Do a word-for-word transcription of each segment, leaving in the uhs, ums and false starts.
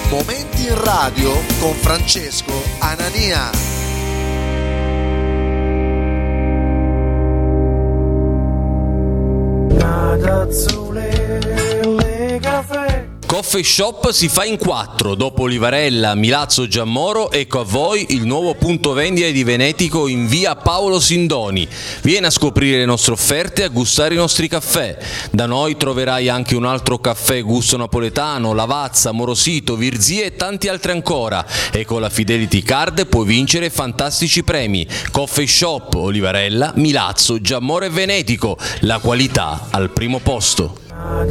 Momenti in radio con Francesco Anania. Coffee Shop si fa in quattro, dopo Olivarella, Milazzo, Giammoro, ecco a voi il nuovo punto vendita di Venetico in via Paolo Sindoni. Vieni a scoprire le nostre offerte e a gustare i nostri caffè. Da noi troverai anche un altro caffè gusto napoletano, Lavazza, Morosito, Virzia e tanti altri ancora. E con la Fidelity Card puoi vincere fantastici premi. Coffee Shop, Olivarella, Milazzo, Giammoro e Venetico. La qualità al primo posto.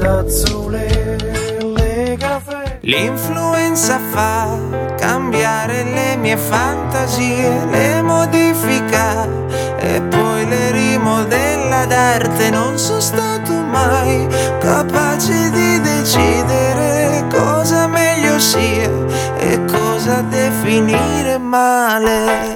L'influenza fa cambiare le mie fantasie, le modifica e poi le rimodella d'arte. Non sono stato mai capace di decidere cosa meglio sia e cosa definire male.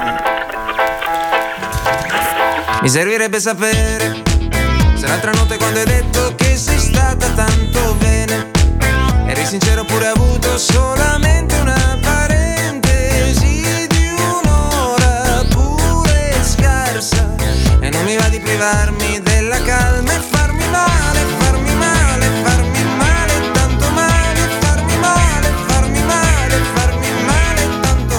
Mi servirebbe sapere se l'altra notte quando hai detto che sei stata tanto bene eri sincero oppure hai avuto solamente una parentesi di un'ora pure scarsa. E non mi va di privarmi della calma e farmi male, farmi male, farmi male, tanto male, farmi male, farmi male, farmi male, tanto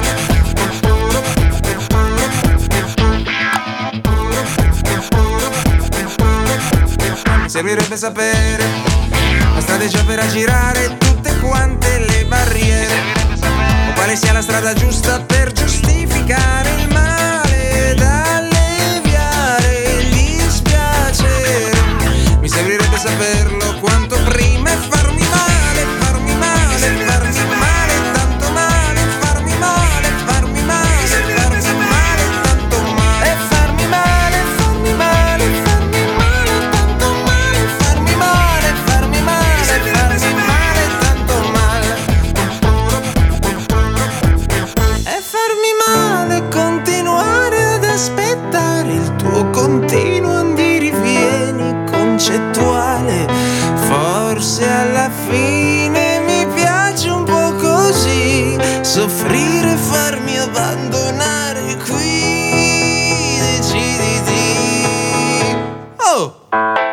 male. Mi servirebbe sapere la strada è già per aggirare tutte quante le barriere, o quale sia la strada giusta per giustificare il male da alleviare il dispiacere. Mi servirebbe saperlo quanto prima e farmi male, farmi male, farmi male, tanto male, farmi male, farmi male, farmi male, tanto male, e farmi male, farmi male, farmi male, tanto male, farmi male, farmi male. Aspettare il tuo continuo andirivieni concettuale. Forse alla fine mi piace un po' così soffrire e farmi abbandonare qui. Deciditi. Oh!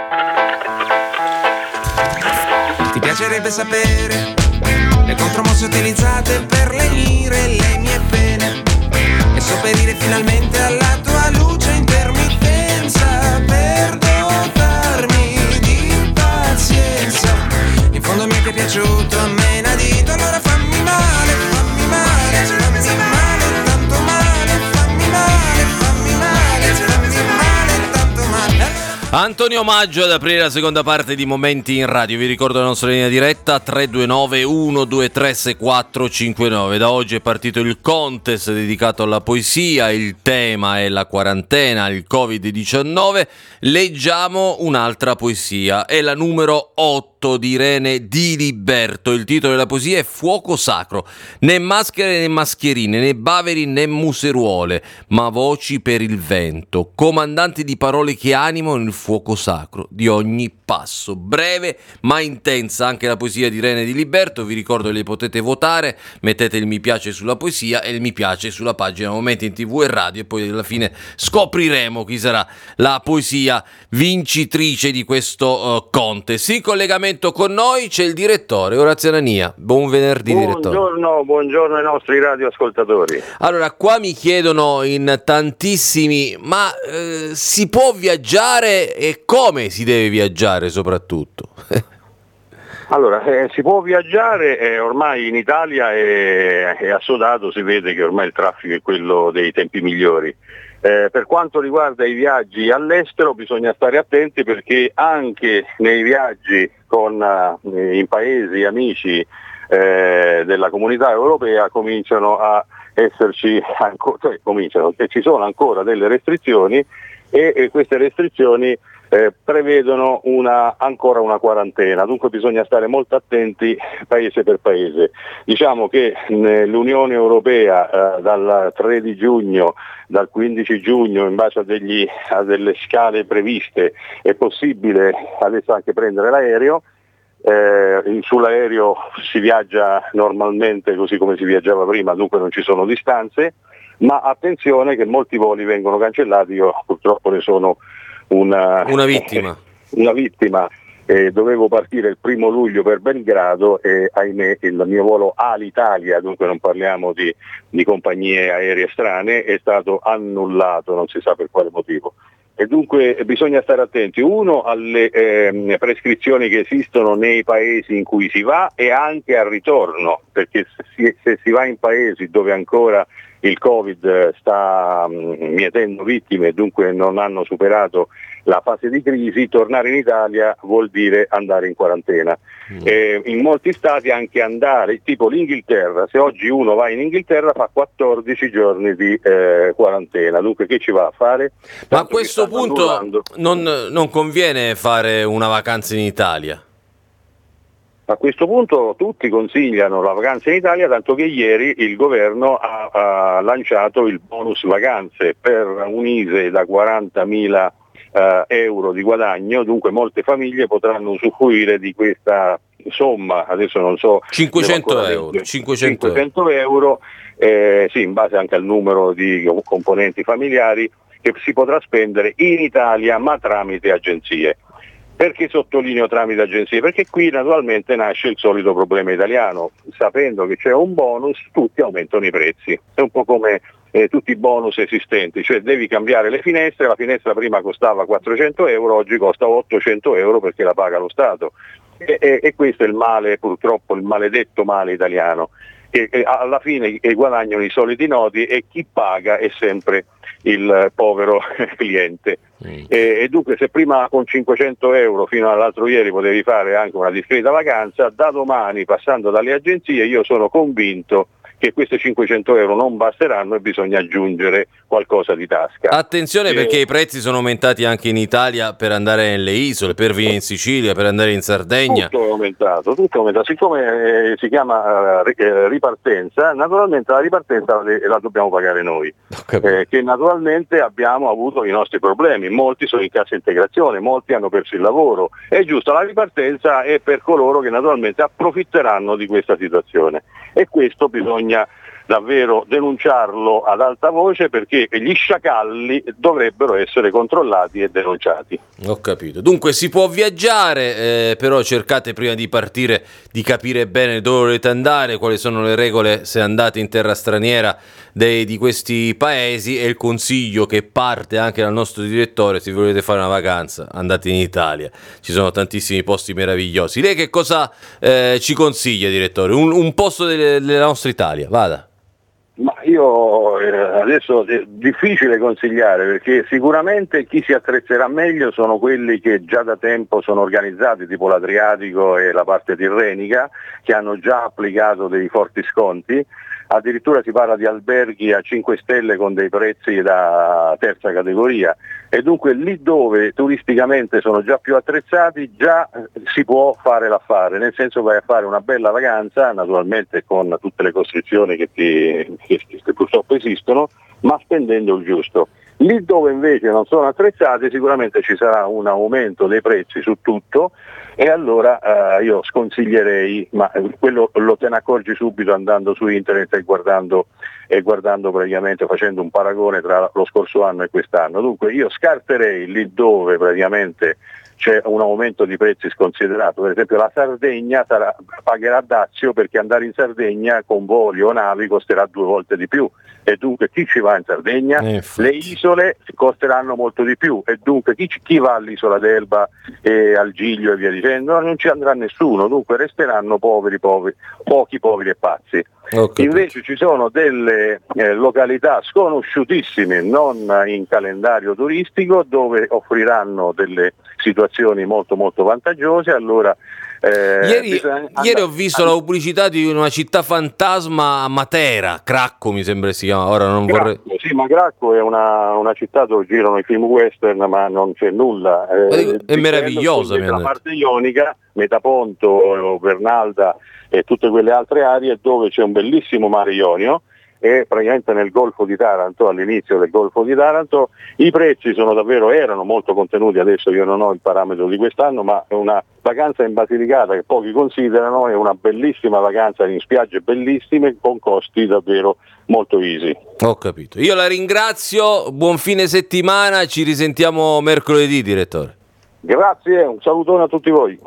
Ti piacerebbe sapere le contromosse utilizzate per lenire le mie pene e sopperire finalmente alla tua luce intermittenza per dotarmi di pazienza. In fondo mi è che è piaciuto a me Nadito, allora fammi male, fammi male, fammi male, tanto male, fammi male, fammi male, fammi male, tanto male. Antonio Maggio ad aprire la seconda parte di Momenti in Radio. Vi ricordo la nostra linea diretta tre due nove uno due tre sei quattro cinque nove. Da oggi è partito il contest dedicato alla poesia, il tema è la quarantena, il covid diciannove. Leggiamo un'altra poesia, è la numero otto di Irene Diliberto. Il titolo della poesia è Fuoco sacro. Né maschere né mascherine, né baveri né museruole, ma voci per il vento, comandanti di parole che animano il fuoco sacro di ogni passo. Breve ma intensa anche la poesia di Irene Diliberto. Vi ricordo che le potete votare, mettete il mi piace sulla poesia e il mi piace sulla pagina Momenti in TV e Radio, e poi alla fine scopriremo chi sarà la poesia vincitrice di questo uh, contest. In collegamento con noi c'è il direttore Orazio Anania. Buon venerdì, direttore. Buongiorno, buongiorno ai nostri radioascoltatori. Allora, qua mi chiedono in tantissimi, ma eh, si può viaggiare e come si deve viaggiare soprattutto? Allora, eh, si può viaggiare, eh, ormai in Italia è, è assodato, si vede che ormai il traffico è quello dei tempi migliori. Eh, per quanto riguarda i viaggi all'estero bisogna stare attenti, perché anche nei viaggi con, eh, in paesi amici eh, della comunità europea cominciano a esserci, anco, cioè, cominciano, e ci sono ancora delle restrizioni e, e queste restrizioni Eh, prevedono una, ancora una quarantena, dunque bisogna stare molto attenti paese per paese. Diciamo che l'Unione Europea eh, dal tre di giugno, dal quindici giugno, in base a, degli, a delle scale previste, è possibile adesso anche prendere l'aereo. Eh, sull'aereo si viaggia normalmente così come si viaggiava prima, dunque non ci sono distanze, ma attenzione che molti voli vengono cancellati. Io purtroppo ne sono una, una vittima. una vittima. Eh, dovevo partire il primo luglio per Belgrado e ahimè il mio volo Alitalia, dunque non parliamo di, di compagnie aeree strane, è stato annullato, non si sa per quale motivo. E dunque bisogna stare attenti, uno, alle eh, prescrizioni che esistono nei paesi in cui si va e anche al ritorno, perché se si, se si va in paesi dove ancora il Covid sta mh, mietendo vittime e dunque non hanno superato la fase di crisi, tornare in Italia vuol dire andare in quarantena. Mm. Eh, in molti stati anche andare, tipo l'Inghilterra, se oggi uno va in Inghilterra fa quattordici giorni di eh, quarantena, dunque che ci va a fare? Tanto ma a questo punto annullando. non, non conviene fare una vacanza in Italia? A questo punto tutti consigliano la vacanza in Italia, tanto che ieri il governo ha, ha lanciato il bonus vacanze per un I S E da quarantamila Uh, euro di guadagno, dunque molte famiglie potranno usufruire di questa somma, adesso non so, cinquecento euro, cinquecento cinquecento euro, eh, sì, in base anche al numero di componenti familiari, che si potrà spendere in Italia ma tramite agenzie. Perché sottolineo tramite agenzie? Perché qui naturalmente nasce il solito problema italiano, sapendo che c'è un bonus tutti aumentano i prezzi, è un po' come Eh, tutti i bonus esistenti, cioè devi cambiare le finestre, la finestra prima costava quattrocento euro, oggi costa ottocento euro perché la paga lo Stato e, e, e questo è il male, purtroppo il maledetto male italiano, che, che alla fine che guadagnano i soliti noti e chi paga è sempre il povero cliente. Mm. E, e dunque se prima con cinquecento euro fino all'altro ieri potevi fare anche una discreta vacanza, da domani passando dalle agenzie io sono convinto che questi cinquecento euro non basteranno e bisogna aggiungere qualcosa di tasca. Attenzione, eh, perché i prezzi sono aumentati anche in Italia per andare nelle isole, per venire in Sicilia, per andare in Sardegna. Tutto è aumentato, tutto è aumentato. Siccome eh, si chiama eh, ripartenza, naturalmente la ripartenza la, la dobbiamo pagare noi, eh, che naturalmente abbiamo avuto i nostri problemi, molti sono in cassa integrazione, molti hanno perso il lavoro, è giusto, la ripartenza è per coloro che naturalmente approfitteranno di questa situazione e questo bisogna davvero denunciarlo ad alta voce, perché gli sciacalli dovrebbero essere controllati e denunciati. Ho capito. Dunque si può viaggiare, eh, però cercate prima di partire di capire bene dove volete andare, quali sono le regole se andate in terra straniera dei, di questi paesi, e il consiglio che parte anche dal nostro direttore: se volete fare una vacanza andate in Italia, ci sono tantissimi posti meravigliosi. Lei che cosa eh, ci consiglia, direttore? Un, un posto delle, della nostra Italia, vada. Ma io eh, adesso è difficile consigliare, perché sicuramente chi si attrezzerà meglio sono quelli che già da tempo sono organizzati, tipo l'Adriatico e la parte tirrenica, che hanno già applicato dei forti sconti. Addirittura si parla di alberghi a cinque stelle con dei prezzi da terza categoria, e dunque lì dove turisticamente sono già più attrezzati già si può fare l'affare, nel senso vai a fare una bella vacanza, naturalmente con tutte le costrizioni che, ti, che, che purtroppo esistono, ma spendendo il giusto. Lì dove invece non sono attrezzati sicuramente ci sarà un aumento dei prezzi su tutto, e allora eh, io sconsiglierei, ma quello lo te ne accorgi subito andando su internet e guardando, e guardando praticamente, facendo un paragone tra lo scorso anno e quest'anno. Dunque io scarterei lì dove praticamente c'è un aumento di prezzi sconsiderato. Per esempio la Sardegna sarà, pagherà dazio, perché andare in Sardegna con voli o navi costerà due volte di più, e dunque chi ci va in Sardegna? Eh, le isole costeranno molto di più, e dunque chi, chi va all'isola d'Elba e al Giglio e via dicendo? Non ci andrà nessuno, dunque resteranno poveri, poveri pochi poveri e pazzi. Okay. Invece ci sono delle eh, località sconosciutissime, non in calendario turistico, dove offriranno delle situazioni molto molto vantaggiose. Allora eh, ieri, ieri ho visto and- la pubblicità di una città fantasma a Matera, Cracco mi sembra si chiama, ora non Cracco, vorrei... Sì, ma Cracco è una, una città dove girano i film western, ma non c'è nulla. Eh, è meravigliosa. La parte ionica, Metaponto, Vernalda e tutte quelle altre aree dove c'è un bellissimo mare Ionio, e praticamente nel Golfo di Taranto, all'inizio del Golfo di Taranto. I prezzi sono davvero, erano molto contenuti, adesso io non ho il parametro di quest'anno, ma è una vacanza in Basilicata che pochi considerano, è una bellissima vacanza in spiagge bellissime con costi davvero molto easy. Ho capito. Io la ringrazio, buon fine settimana, ci risentiamo mercoledì, direttore. Grazie, un salutone a tutti voi.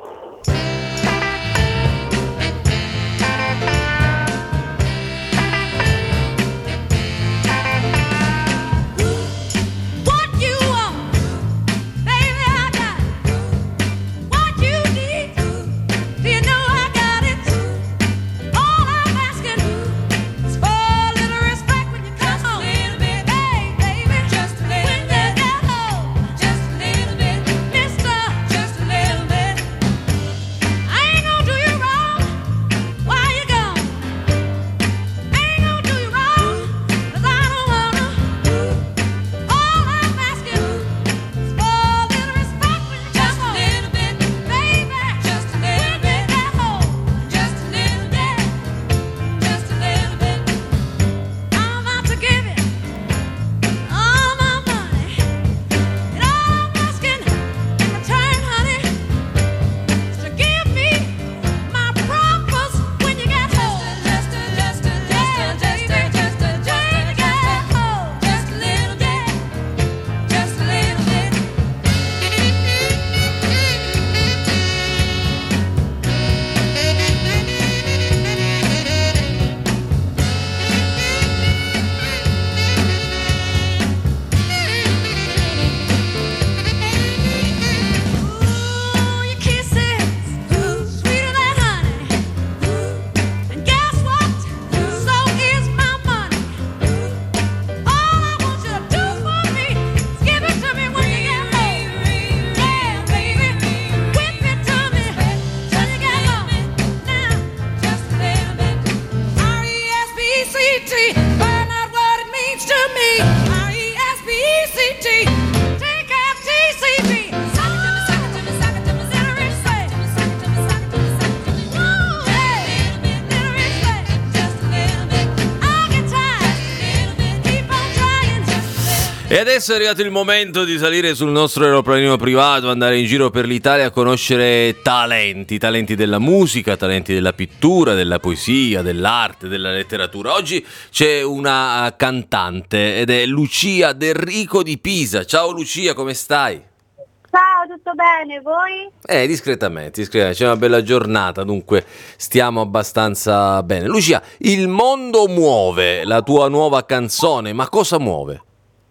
E adesso è arrivato il momento di salire sul nostro aeroplanino privato, andare in giro per l'Italia a conoscere talenti, talenti della musica, talenti della pittura, della poesia, dell'arte, della letteratura. Oggi c'è una cantante ed è Lucia Del Rico di Pisa. Ciao Lucia, come stai? Ciao, tutto bene, voi? Eh, discretamente, discretamente, c'è una bella giornata, dunque stiamo abbastanza bene. Lucia, Il mondo muove, la tua nuova canzone, ma cosa muove?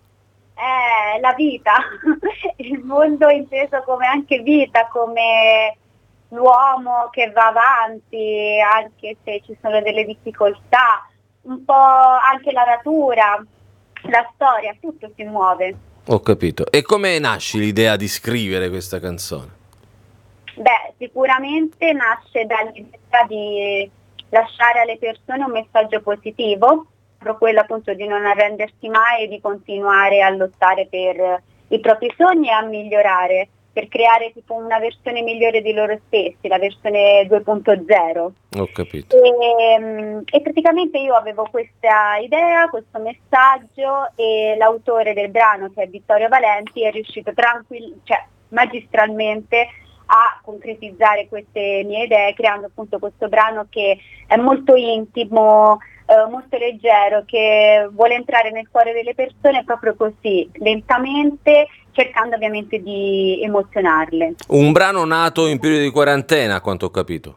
Eh, la vita, il mondo inteso come anche vita, come l'uomo che va avanti, anche se ci sono delle difficoltà, un po' anche la natura, la storia, tutto si muove. Ho capito. E come nasce l'idea di scrivere questa canzone? Beh, sicuramente nasce dall'idea di lasciare alle persone un messaggio positivo, proprio quello appunto di non arrendersi mai e di continuare a lottare per i propri sogni e a migliorare, per creare tipo una versione migliore di loro stessi, la versione due punto zero. Ho capito. E, e praticamente io avevo questa idea, questo messaggio, e l'autore del brano, che è Vittorio Valenti, è riuscito tranquill- cioè, magistralmente a concretizzare queste mie idee, creando appunto questo brano che è molto intimo, eh, molto leggero, che vuole entrare nel cuore delle persone proprio così, lentamente, cercando ovviamente di emozionarle. Un brano nato in periodo di quarantena, a quanto ho capito.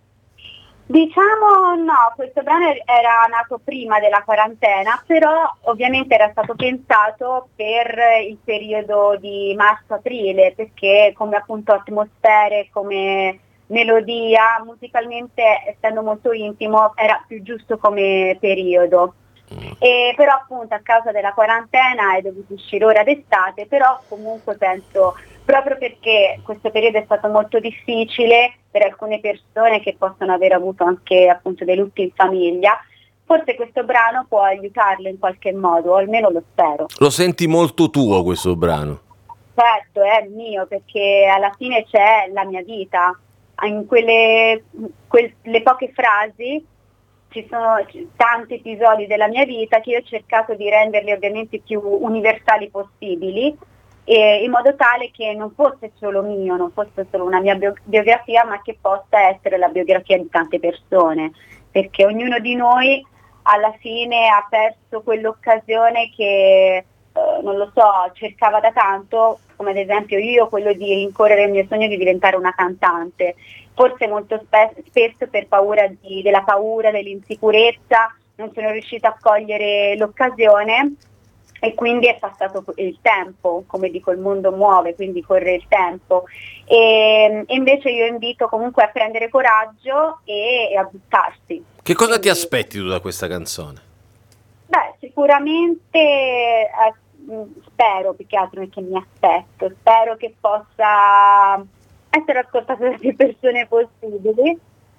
Diciamo no, questo brano era nato prima della quarantena, però ovviamente era stato pensato per il periodo di marzo-aprile, perché come appunto atmosfere, come melodia, musicalmente essendo molto intimo, era più giusto come periodo. E però appunto a causa della quarantena è dovuto uscire ora d'estate, però comunque penso, proprio perché questo periodo è stato molto difficile per alcune persone che possono aver avuto anche appunto dei lutti in famiglia, forse questo brano può aiutarlo in qualche modo, o almeno lo spero. Lo senti molto tuo questo brano? Certo, è mio, perché alla fine c'è la mia vita, in quelle, quelle poche frasi ci sono tanti episodi della mia vita che io ho cercato di renderli ovviamente più universali possibili, e in modo tale che non fosse solo mio, non fosse solo una mia bio- biografia, ma che possa essere la biografia di tante persone, perché ognuno di noi alla fine ha perso quell'occasione che, eh, non lo so, cercava da tanto, come ad esempio io, quello di rincorrere il mio sogno di diventare una cantante. Forse molto spe- spesso per paura di, della paura, dell'insicurezza, non sono riuscita a cogliere l'occasione, e quindi è passato il tempo, come dico, il mondo muove, quindi corre il tempo, e, e invece io invito comunque a prendere coraggio e, e a buttarsi. Che cosa quindi, ti aspetti tu da questa canzone? Beh, sicuramente eh, spero, più che altro che mi aspetto, spero che possa essere ascoltata da più persone possibili,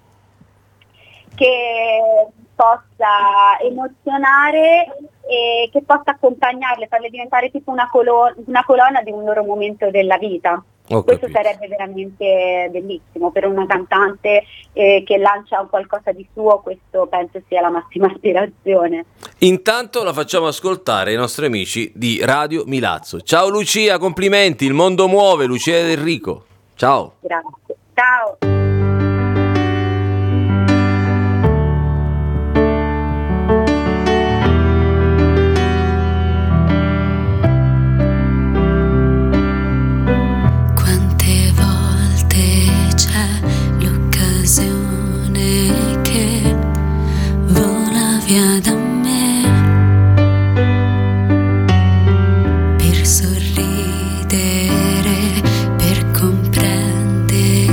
che possa emozionare e che possa accompagnarle, farle diventare tipo una, colo- una colonna di un loro momento della vita. Ho Questo capito. sarebbe veramente bellissimo per una cantante eh, che lancia un qualcosa di suo. Questo penso sia la massima aspirazione. Intanto la facciamo ascoltare ai nostri amici di Radio Milazzo. Ciao Lucia, complimenti, il mondo muove, Lucia ed Enrico. Ciao. Grazie. Ciao. Che vola via da me per sorridere, per comprendere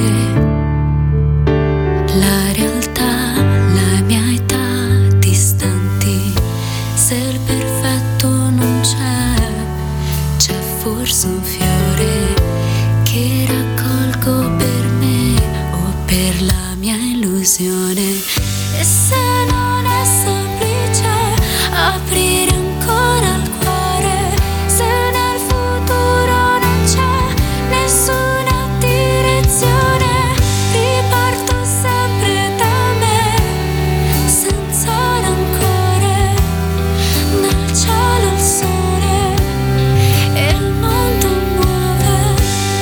la realtà, la mia età, distanti. Se il perfetto non c'è, c'è forse un fiore che raccolgo per me o per la mia illusione. E se non è semplice aprire ancora il cuore, se nel futuro non c'è nessuna direzione, riparto sempre da me, senza rancore, nel cielo il sole e il mondo muove.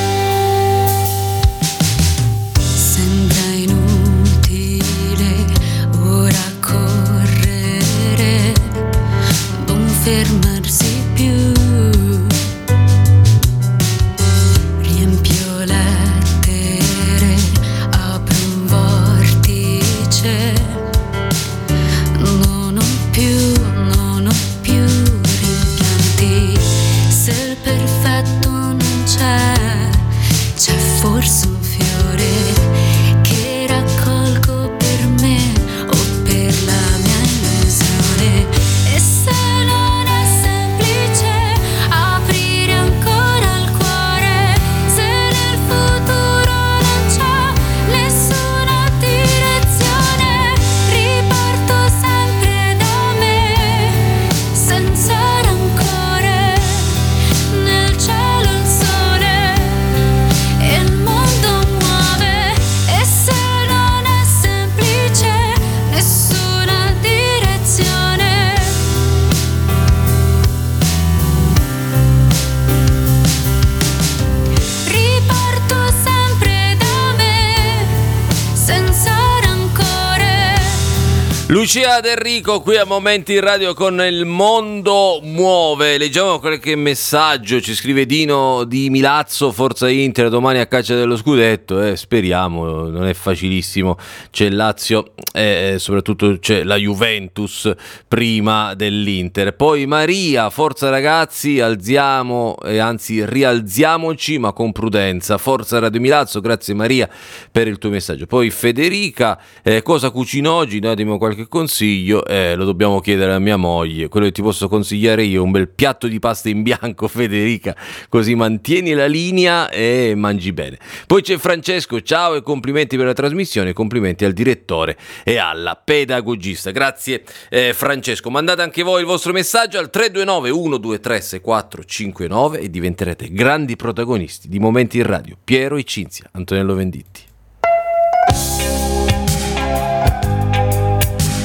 Sembra inutile ora correre, non fermarsi più. Riempio lettere, apro un vortice, non ho più, non ho più rimpianti. Se il perfetto non c'è, c'è forse un fiore che raccolgo per me o per la mia illusione. E se non è semplice aprire ancora il cuore, se nel futuro non c'è nessuna direzione, riparto sempre da me, senza rancore, nel cielo il sole e il mondo muove. E se non è semplice nessuna direzione, riparto sempre da me, senza rancore. Lucia ed Enrico qui a Momenti in Radio con Il mondo muove. Leggiamo qualche messaggio. Ci scrive Dino di Milazzo: Forza Inter domani a caccia dello scudetto. Eh, speriamo, non è facilissimo. C'è il Lazio e eh, soprattutto c'è la Juventus prima dell'Inter. Poi Maria: forza ragazzi, alziamo e eh, anzi rialziamoci ma con prudenza. Forza Radio Milazzo. Grazie Maria per il tuo messaggio. Poi Federica: eh, cosa cucino oggi? Datemi qualche consiglio. Eh, lo dobbiamo chiedere a mia moglie. Quello che ti posso consigliare io è un bel piatto di pasta in bianco, Federica, così mantieni la linea e mangi bene. Poi c'è Francesco: ciao e complimenti per la trasmissione, complimenti al direttore e alla pedagogista. Grazie eh, Francesco. Mandate anche voi il vostro messaggio al tre due nove uno due tre sei quattro cinque nove e diventerete grandi protagonisti di Momenti in Radio. Piero e Cinzia, Antonello Venditti.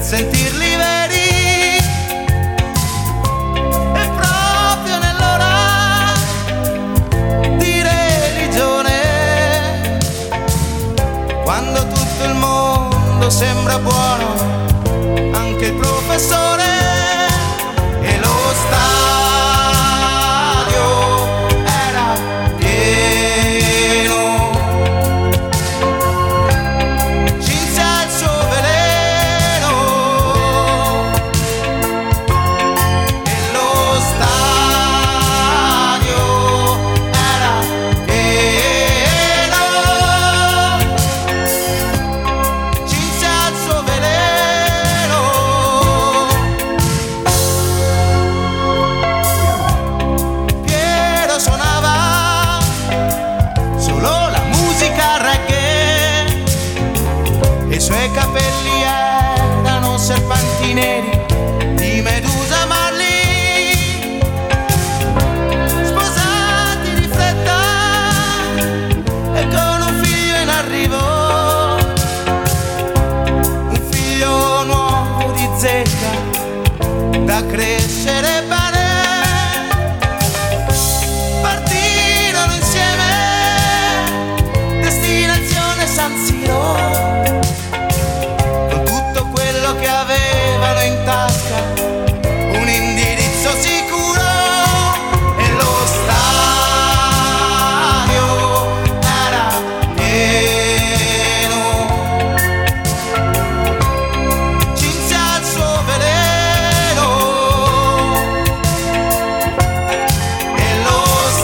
sentirli veri. E proprio nell'ora di religione, quando tutto il mondo sembra buono, anche il professore, e lo stadio era pieno. Cinzia il suo veleno e lo stadio era pieno. Cinzia il suo veleno. Piero suonava solo la musica reggae e i suoi capelli erano serpenti neri di Medusa Marley, sposati di fretta e con un figlio in arrivo, un figlio nuovo di zecca da crescere bene. Partirono insieme, destinazione San Siro, con tutto quello che avevano in tasca, un indirizzo sicuro, e lo stadio era pieno. Cinzia il suo veleno e lo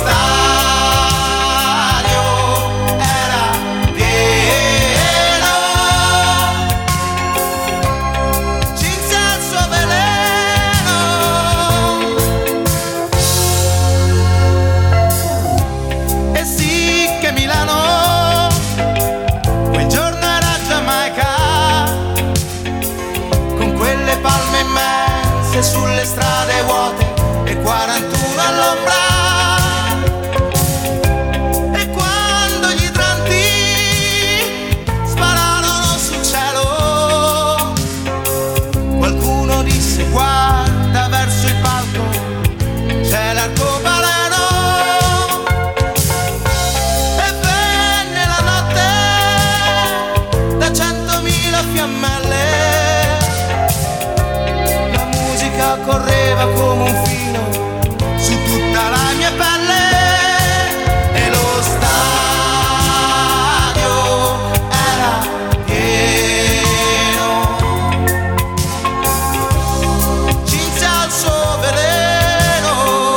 stadio era pieno. Cinzia il suo veleno. E sì che Milano quel giorno era Giamaica, con quelle palme immense sulle strade vuote e quarantuno all'ombra. E quando gli idranti spararono sul cielo, qualcuno disse: guarda verso il palco, c'è l'arcobaleno. E venne la notte da centomila fiammelle, la musica correva come un filo su tutta la mia pelle, e lo stadio era pieno. Cinzia il suo veleno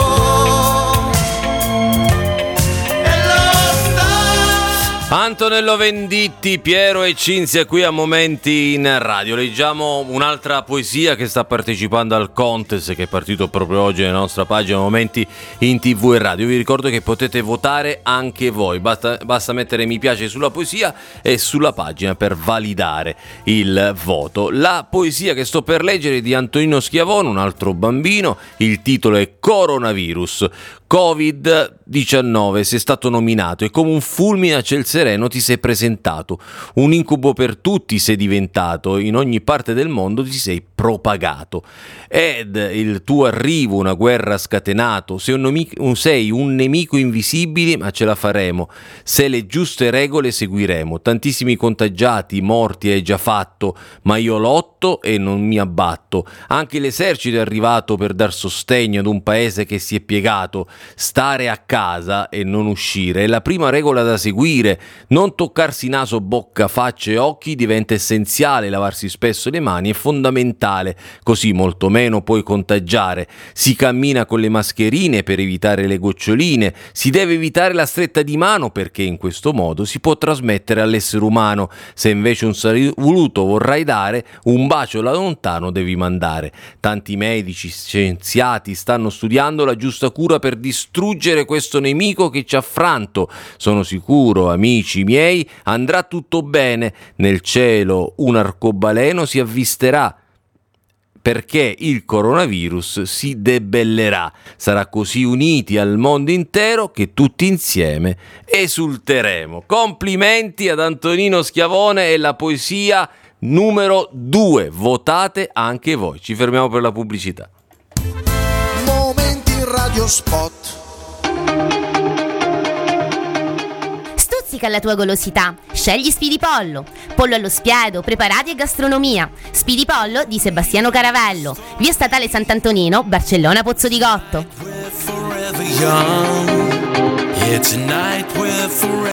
e lo stadio. Antonello Venditti, Piero e Cinzia qui a Momenti in Radio. Leggiamo un'altra poesia che sta partecipando al contest, che è partito proprio oggi nella nostra pagina Momenti in tivù e radio. Vi ricordo che potete votare anche voi, basta, basta mettere mi piace sulla poesia e sulla pagina per validare il voto. La poesia che sto per leggere è di Antonino Schiavone, un altro bambino. Il titolo è Coronavirus. covid diciannove, sei stato nominato e come un fulmine a ciel sereno ti sei presentato. Un incubo per tutti sei diventato, in ogni parte del mondo ti sei propagato. Ed il tuo arrivo una guerra scatenato, sei un, nemico, un, sei un nemico invisibile, ma ce la faremo. Se le giuste regole seguiremo. Tantissimi contagiati, morti hai già fatto, ma io lotto e non mi abbatto. Anche l'esercito è arrivato per dar sostegno ad un paese che si è piegato. Stare a casa e non uscire è la prima regola da seguire. Non toccarsi naso, bocca, faccia e occhi diventa essenziale. Lavarsi spesso le mani è fondamentale, così molto meno puoi contagiare. Si cammina con le mascherine per evitare le goccioline. Si deve evitare la stretta di mano perché in questo modo si può trasmettere all'essere umano. Se invece un saluto vorrai dare, un bacio da lontano devi mandare. Tanti medici, scienziati stanno studiando la giusta cura per distruggere questo nemico che ci ha affranto. Sono sicuro, amici miei, andrà tutto bene. Nel cielo un arcobaleno si avvisterà, perché il coronavirus si debellerà. Sarà così uniti al mondo intero che tutti insieme esulteremo. Complimenti ad Antonino Schiavone e la poesia numero due. Votate anche voi. Ci fermiamo per la pubblicità. Momenti radio spot. Stuzzica la tua golosità. Scegli Spidipollo. Pollo allo spiedo, preparati e gastronomia. Spidipollo di Sebastiano Caravello. Via Statale Sant'Antonino, Barcellona Pozzo di Gotto.